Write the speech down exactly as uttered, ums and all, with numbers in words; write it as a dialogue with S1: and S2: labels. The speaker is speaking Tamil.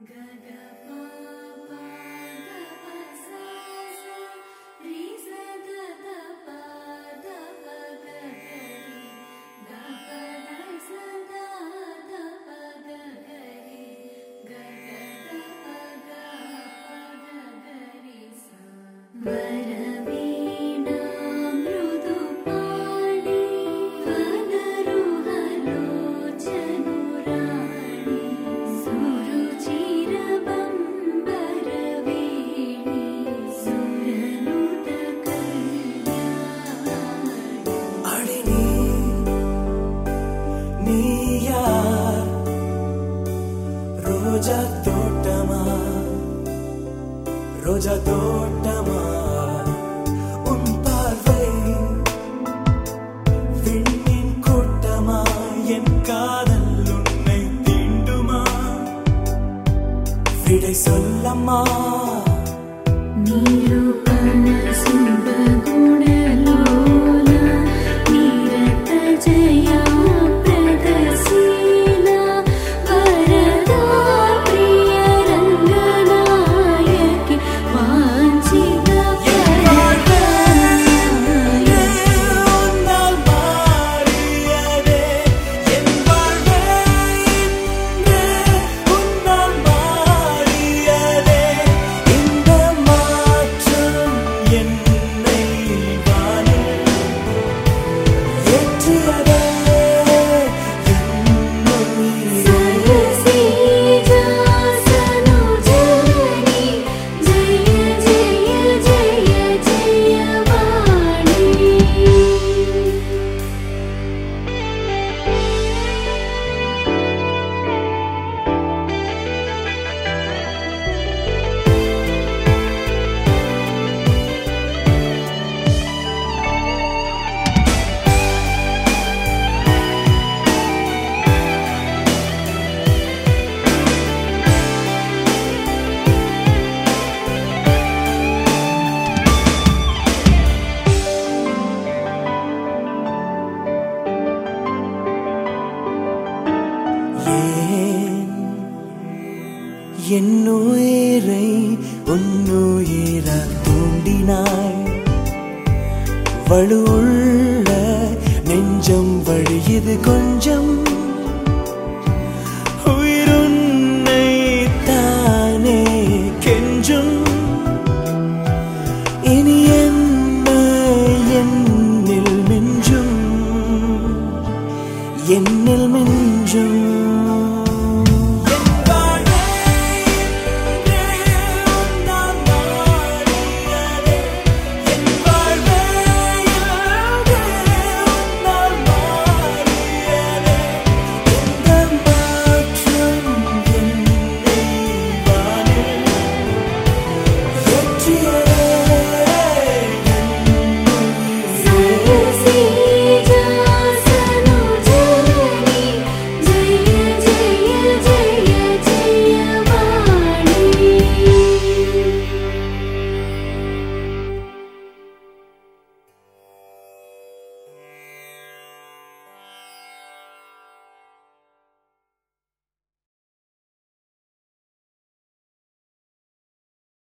S1: Roja totama, roja totama, un parvai, vinnin kottama, en kaadal unnai tinduma, vidai sollama,
S2: neeru pana subba guna lola, neeratta jaya pradasila, varada priya ranganayaki, vanchita
S1: என்னுயிரை உன்னுயிரால் தூண்டினாய் வலுவுள்ள நெஞ்சம் வழியுது கொஞ்சம் உயிருன்னை தானே கெஞ்சும் இனி என்ன என்னில் மிஞ்சும் என்னில் மிஞ்சும்